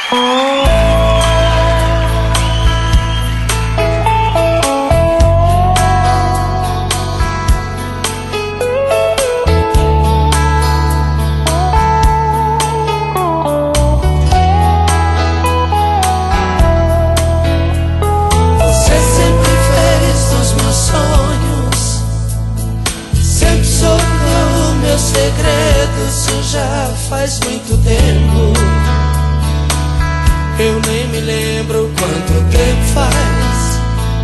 Isso já faz muito tempo. Eu nem me lembro quanto tempo faz.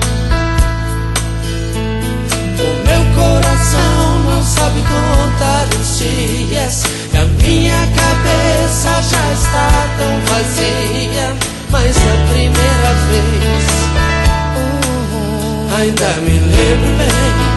O meu coração não sabe contar os dias e a minha cabeça já está tão vazia. Mas a primeira vez ainda me lembro bem.